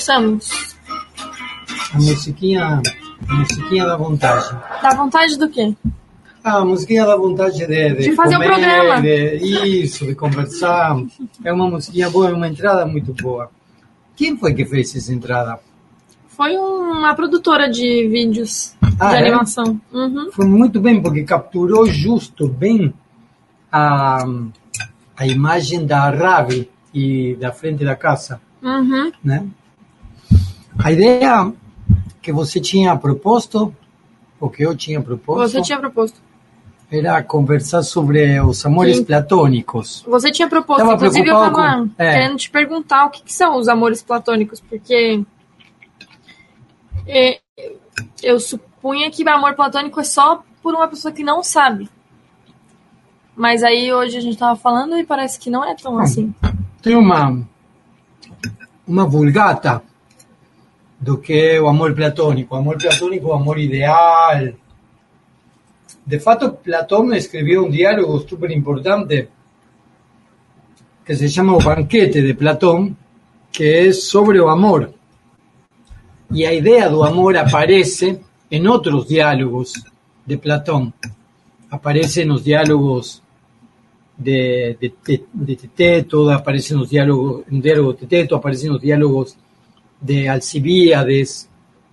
estamos? A musiquinha dá vontade. Dá vontade do quê? A musiquinha dá vontade de fazer comer, um programa. De conversar. É uma musiquinha boa, é uma entrada muito boa. Quem foi que fez essa entrada? Foi uma produtora de vídeos de animação. Uhum. Foi muito bem, porque capturou justo bem a imagem da Ravi e da frente da casa. Uhum. Né? A ideia que você tinha proposto, ou que eu tinha proposto... Você tinha proposto. Era conversar sobre os amores platônicos. Você tinha proposto, Tava inclusive eu estava querendo te perguntar perguntar o que são os amores platônicos, porque eu supunha que amor platônico é só por uma pessoa que não sabe. Mas aí hoje a gente estava falando e parece que não é tão assim. Tem uma vulgata do que é o amor platônico. O amor platônico é o amor ideal. De fato, Platón escribió un diálogo súper importante que se llama O Banquete de Platón, que es sobre o amor. Y a idea do amor aparece en otros diálogos de Platón. Aparece en los diálogos de Teteto, aparece en los diálogos, en un diálogo de Teteto, aparece en los diálogos de Alcibíades,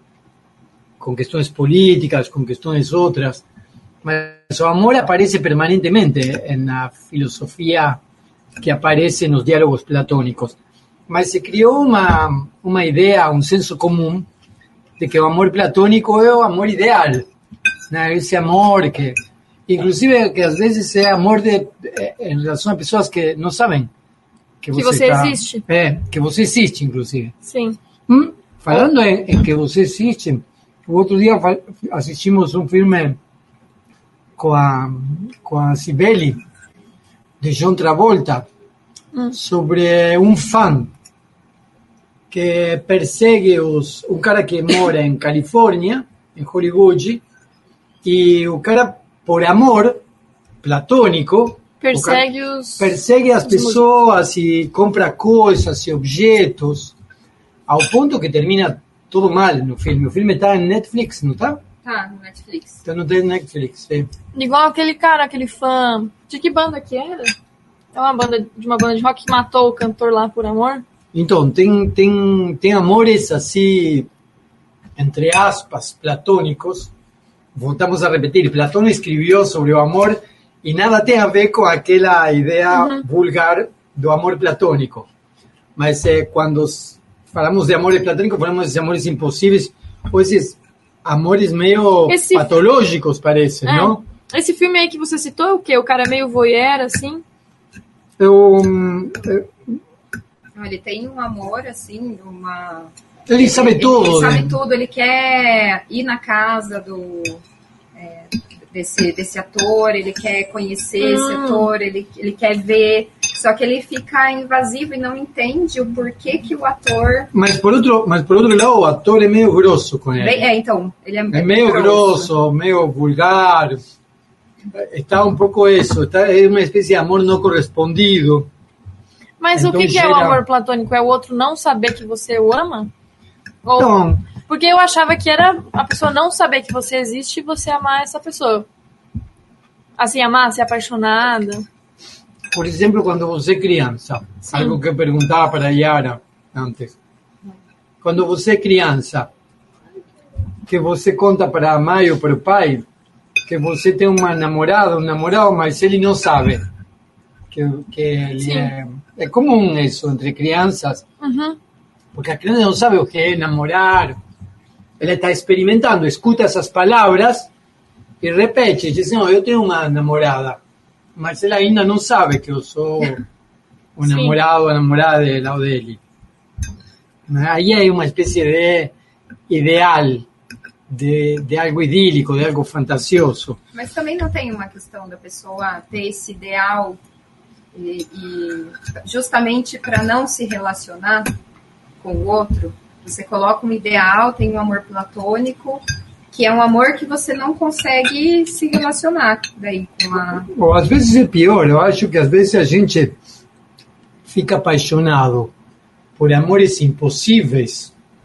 con cuestiones políticas, con cuestiones otras. Mas o amor aparece permanentemente en la filosofía que aparece en los diálogos platónicos. Mas se criou uma ideia, um senso comum de que o amor platônico é o amor ideal, né? Esse amor que, inclusive, que às vezes é amor em relação a pessoas que não sabem que você existe. Que você existe, inclusive. Sim. Falando em que você existe, o outro dia assistimos um filme com a Cibele, de John Travolta, sobre um fã que persegue um cara que mora em Califórnia, em Hollywood, e o cara, por amor platônico, persegue as pessoas e compra coisas e objetos, ao ponto que termina tudo mal no filme. O filme está em Netflix, não está? Tá, no Netflix. Então não tem Netflix, é. Igual aquele cara, aquele fã... De que banda que era? É uma banda de rock que matou o cantor lá por amor? Então, tem amores assim, entre aspas, platônicos. Voltamos a repetir, Platão escreveu sobre o amor e nada tem a ver com aquela ideia vulgar do amor platônico. Mas quando falamos de amores platônicos, falamos de amores impossíveis, ou esses amores meio patológicos, parece, não? Esse filme aí que você citou é o quê? O cara é meio voyeur, assim? Ele tem um amor, assim, Ele sabe tudo. Ele sabe tudo, ele quer ir na casa desse ator, ele quer conhecer esse ator, ele quer ver, só que ele fica invasivo e não entende o porquê que o ator... Mas por outro lado, o ator é meio grosso com ele. Então, ele é meio grosso, meio vulgar. Está um pouco isso, é uma espécie de amor não correspondido. Mas então, o que é o amor platônico? É o outro não saber que você o ama? Ou... Então, porque eu achava que era a pessoa não saber que você existe e você amar essa pessoa. Assim, amar, ser apaixonada. Por exemplo, quando você é criança, sim, algo que eu perguntava para a Yara antes. Quando você é criança, que você conta para a mãe ou para o pai que você tem uma namorada, um namorado, mas ele não sabe. Que ele é comum isso entre crianças. Porque a criança não sabe o que é namorar. Ela está experimentando, escuta essas palavras e repete, diz, não, eu tenho uma namorada, mas ela ainda não sabe que eu sou o namorado ou a namorada dela ou dele. Aí é uma espécie de ideal, de algo idílico, de algo fantasioso. Mas também não tem uma questão da pessoa ter esse ideal e justamente para não se relacionar com o outro, você coloca um ideal, tem um amor platônico, que é um amor que você não consegue se relacionar daí com a... Ou às vezes é pior, eu acho que às vezes a gente fica apaixonado por amores impossíveis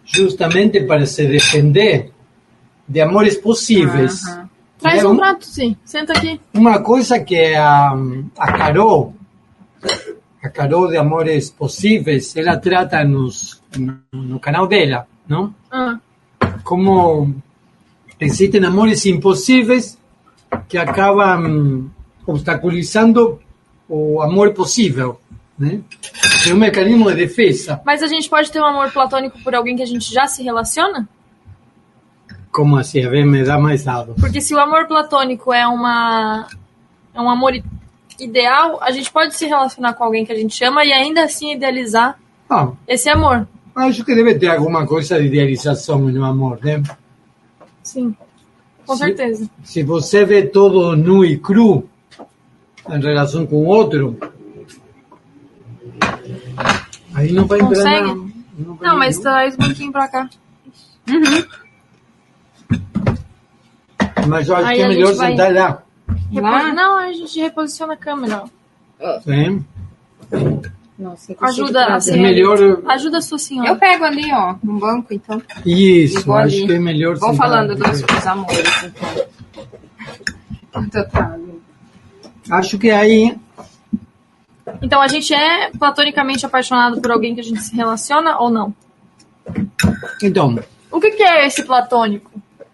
justamente para se defender de amores possíveis. Traz um prato, sim. Senta aqui. Uma coisa que a Carol de Amores Possíveis, ela trata no canal dela, não? Como existem amores impossíveis que acabam obstaculizando o amor possível, né? É um mecanismo de defesa. Mas a gente pode ter um amor platônico por alguém que a gente já se relaciona? Como assim? A ver, me dá mais dados. Porque se o amor platônico é um amor ideal, a gente pode se relacionar com alguém que a gente ama e ainda assim idealizar esse amor. Acho que deve ter alguma coisa de idealização no amor, né? Sim, com certeza. Se você vê todo nu e cru em relação com o outro, aí não vai entrar. Não, mas traz um pouquinho pra cá. Mas eu acho que é melhor sentar lá. Não, a gente reposiciona a câmera. Sim. Nossa, ajuda a senhora. É melhor... Ajuda a sua senhora. Eu pego ali, ó, no banco, então. Isso, acho ali. Que é melhor. Vou falando dos amores, então. Acho que aí... Então, a gente é platonicamente apaixonado por alguém que a gente se relaciona ou não? Então... O que é esse platônico?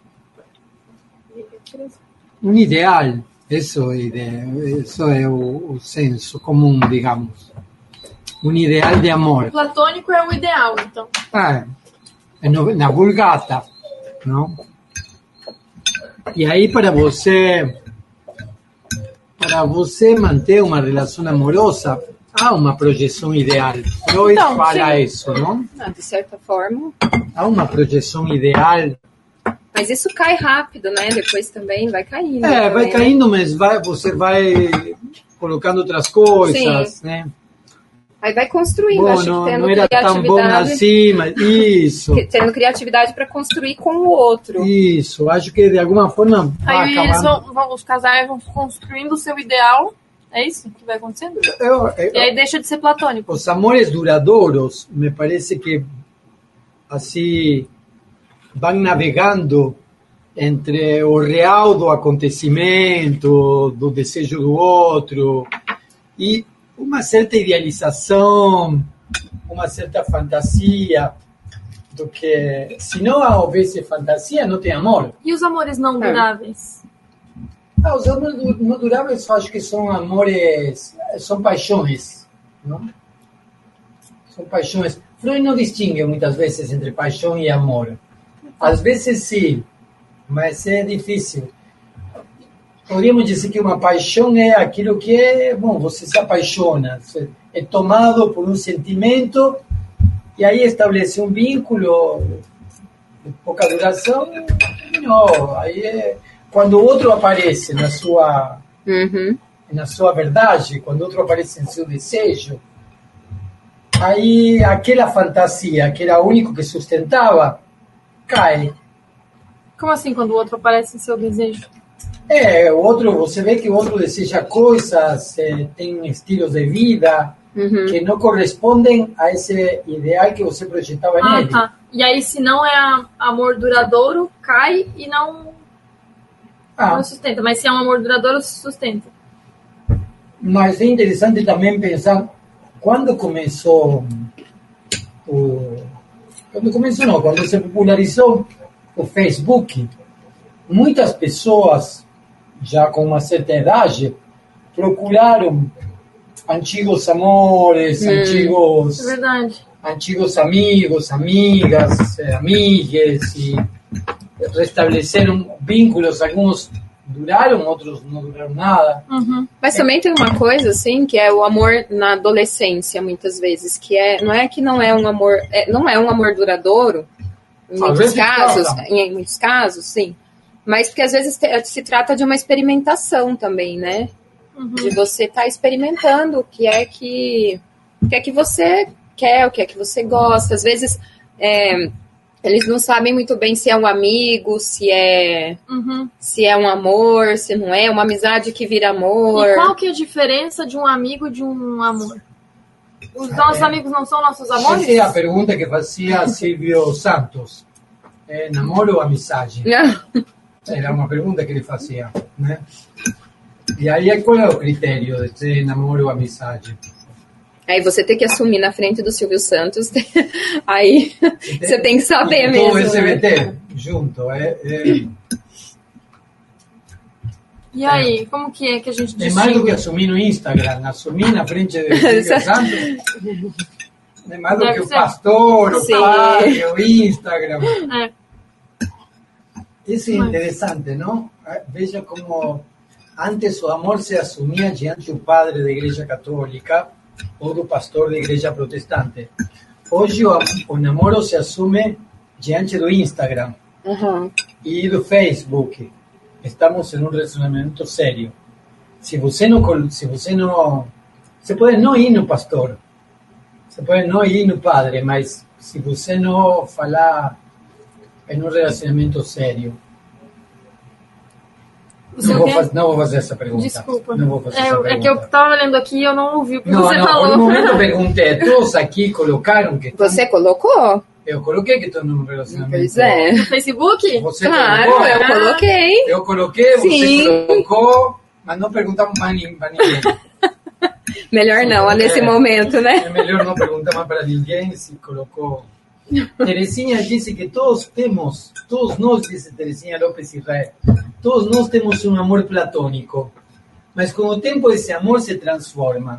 Um ideal. Isso é o senso comum, digamos. Um ideal de amor. O platônico é o ideal, então. É na Vulgata, não? E aí, para você manter uma relação amorosa, há uma projeção ideal. Freud fala isso, não? De certa forma. Há uma projeção ideal. Mas isso cai rápido, né? Depois também vai caindo. Vai caindo, mas você vai colocando outras coisas, né? Aí vai construindo, acho que tendo não era tão bom assim, mas isso. Tendo criatividade para construir com o outro. Isso, acho que de alguma forma vai acabando. Os casais vão construindo o seu ideal, é isso que vai acontecendo? E aí deixa de ser platônico. Os amores duradouros, me parece que assim vão navegando entre o real do acontecimento, do desejo do outro, e uma certa idealização, uma certa fantasia, do que se não houvesse fantasia, não tem amor. E os amores não duráveis? Os amores não duráveis, eu acho que são amores, são paixões, não? São paixões. Freud não distingue muitas vezes entre paixão e amor. Às vezes sim, mas é difícil. Podríamos dizer que uma paixão é aquilo que você se apaixona, é tomado por um sentimento e aí estabelece um vínculo de pouca duração. Não, aí é quando o outro aparece na sua verdade, quando o outro aparece em seu desejo, aí aquela fantasia que era o único que sustentava cai. Como assim, quando o outro aparece em seu desejo? O outro, você vê que o outro deseja coisas, tem estilos de vida que não correspondem a esse ideal que você projetava nele. E aí, se não é amor duradouro, cai e não sustenta. Mas se é um amor duradouro, se sustenta. Mas é interessante também pensar quando se popularizou o Facebook, muitas pessoas já com uma certa idade procuraram antigos amores, antigos amigos, amigas, amigues, e restabeleceram vínculos. Alguns duraram, outros não duraram nada. Mas também tem uma coisa assim, que é o amor na adolescência, muitas vezes, que não é um amor duradouro, em muitos casos, sim. Mas porque às vezes se trata de uma experimentação também, né? De você estar experimentando o que é que você quer, o que é que você gosta. Às vezes eles não sabem muito bem se é um amigo, se é um amor, se não é, uma amizade que vira amor. E qual que é a diferença de um amigo e de um amor? Os nossos amigos não são nossos amores? Essa é a pergunta que fazia Silvio Santos. Namoro ou amizade? Era uma pergunta que ele fazia, né? E aí, qual é o critério de ser namoro ou amizade? Aí você tem que assumir na frente do Silvio Santos. Aí você tem que saber mesmo. O SBT, junto. E aí, como que é que a gente distingue? É mais do que assumir no Instagram. Assumir na frente do Silvio Santos. É mais do que o pastor, o padre, o Instagram. Isso é interessante, não? Veja como antes o amor se assumia diante do padre da Igreja Católica ou do pastor da Igreja Protestante. Hoje o namoro se assume diante do Instagram e do Facebook. Estamos em um relacionamento sério. Se você não, você pode não ir no pastor, você pode não ir no padre, mas se você não falar em um relacionamento sério. Não vou fazer essa pergunta. Desculpa. Não vou fazer essa pergunta. É que eu estava lendo aqui e eu não ouvi o que você falou. No momento eu perguntei, todos aqui colocaram que... Você colocou? Eu coloquei que estou num relacionamento. Pois é. No Facebook? Você claro, colocou? Eu coloquei. Eu coloquei, Sim. Você colocou, mas não perguntamos para ninguém. Melhor não, nesse momento, né? É melhor não perguntar mais para ninguém se colocou. Teresinha disse que todos nós, disse Teresinha Lopes Israel, todos nós temos um amor platônico, mas com o tempo esse amor se transforma.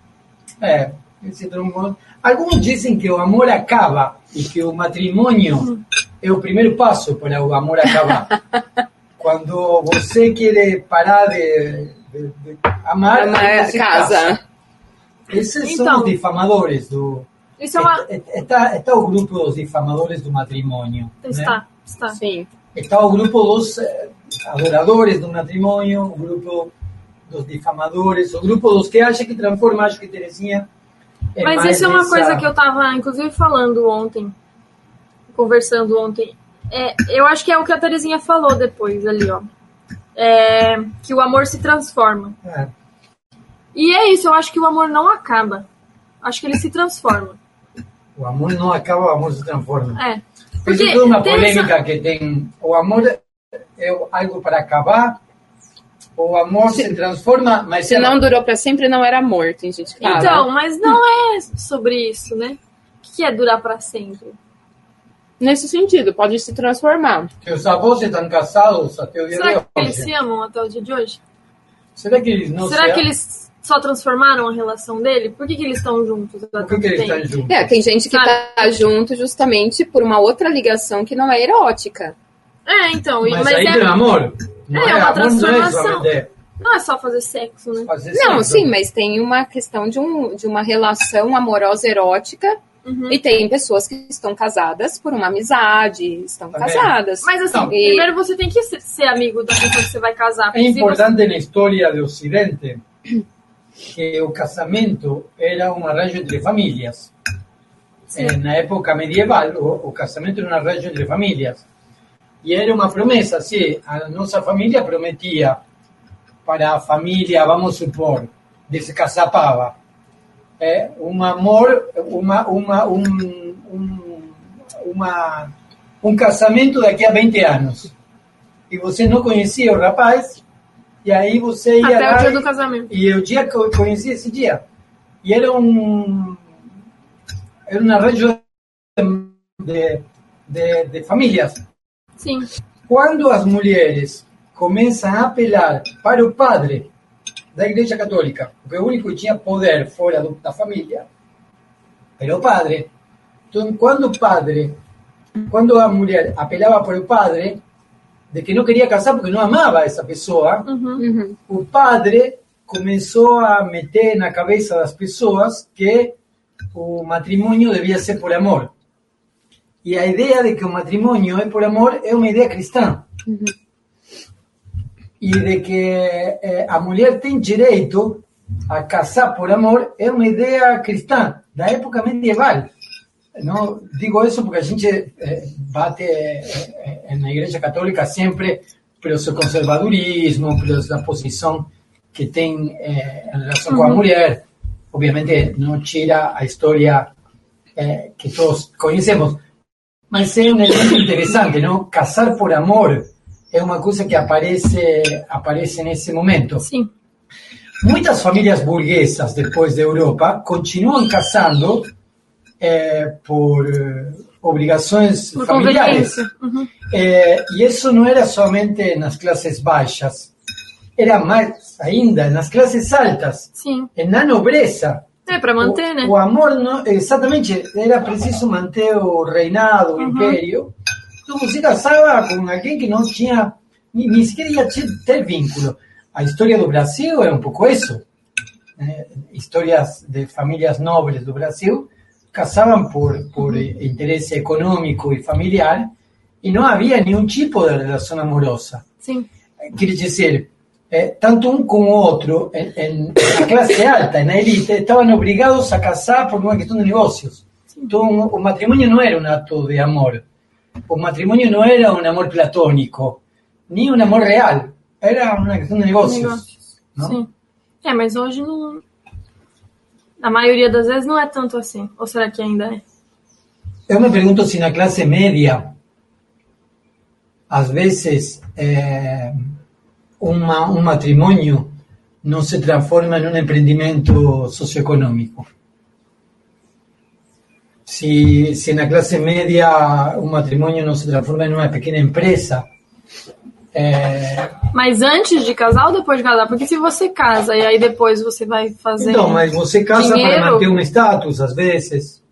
Alguns dizem que o amor acaba e que o matrimônio é o primeiro passo para o amor acabar. Quando você quer parar de amar, você casa. Esses são os difamadores do... Isso é uma... Está o grupo dos difamadores do matrimônio. Está. Sim. Está o grupo dos adoradores do matrimônio, o grupo dos difamadores, o grupo dos que acham que transforma, acho que Teresinha... Mas isso é uma coisa que eu estava, inclusive, conversando ontem. Eu acho que é o que a Teresinha falou depois ali, ó. Que o amor se transforma. E é isso, eu acho que o amor não acaba. Acho que ele se transforma. O amor não acaba, o amor se transforma. Porque isso é uma polêmica que tem. O amor é algo para acabar, o amor se transforma, mas... Se não durou para sempre, não era amor, tem gente que fala. Então, mas não é sobre isso, né? O que é durar para sempre? Nesse sentido, pode se transformar. Que os avós estão casados até o dia de hoje. Será que eles se amam até o dia de hoje? Será que eles não Será que eles só transformaram a relação dele? Por que eles estão juntos? Por que eles estão juntos? Tem gente que está junto justamente por uma outra ligação que não é erótica. Então. Mas aí tem amor. Não é uma transformação. Não é só fazer sexo, né? Sim, mas tem uma questão de uma relação amorosa erótica. E tem pessoas que estão casadas por uma amizade, estão casadas. Mas assim, primeiro você tem que ser amigo da pessoa que você vai casar. É importante na história do Ocidente que o casamento era um arranjo entre famílias. Na época medieval, o casamento era um arranjo entre famílias. E era uma promessa, sim. A nossa família prometia para a família, vamos supor, de se Caçapava, um amor, um casamento daqui a 20 anos. E você não conhecia o rapaz, e aí você ia até lá... o dia do casamento. E o dia que eu conheci esse dia. E era um arranjo de famílias. Sim. Quando as mulheres começam a apelar para o padre da Igreja Católica, porque o único que tinha poder fora da família era o padre. Então, quando a mulher apelava para o padre de que não queria casar porque não amava essa pessoa, o padre começou a meter na cabeça das pessoas que o matrimônio devia ser por amor. E a ideia de que o matrimônio é por amor é uma ideia cristã. E de que a mulher tem direito a casar por amor é uma ideia cristã, da época medieval. Não digo isso porque a gente bate na Igreja Católica sempre pelo seu conservadorismo, pela posição que tem em relação com a mulher. obviamente não tira a história que todos conhecemos, mas é um elemento interessante, não? Casar por amor é uma coisa que aparece nesse momento. Sim. Muitas famílias burguesas, depois da Europa, continuam casando por obrigações por familiares. Uhum. E isso não era somente nas classes baixas, era mais ainda nas classes altas. Sim. Na nobreza. Para manter, né? O amor, não, exatamente, era preciso manter o reinado, o império. Então você casava com alguém que não tinha, nem sequer ia ter vínculo. A história do Brasil é um pouco isso. Histórias de famílias nobres do Brasil casavam por interesse econômico e familiar e não havia nenhum tipo de relação amorosa. Sim. Quer dizer, tanto um como o outro, na classe alta, na elite, estavam obrigados a casar por uma questão de negócios. Então, o matrimônio não era um ato de amor. O matrimônio não era um amor platônico, nem um amor real. Era uma questão de negócios. Não? Sim. Mas hoje não... A maioria das vezes não é tanto assim. Ou será que ainda é? Eu me pergunto se na classe média, às vezes, um matrimônio não se transforma em um empreendimento socioeconômico. Se na classe média um matrimônio não se transforma em uma pequena empresa. Mas antes de casar ou depois de casar? Porque se você casa e aí depois você vai fazer. Então, mas você casa dinheiro... para manter um status, às vezes.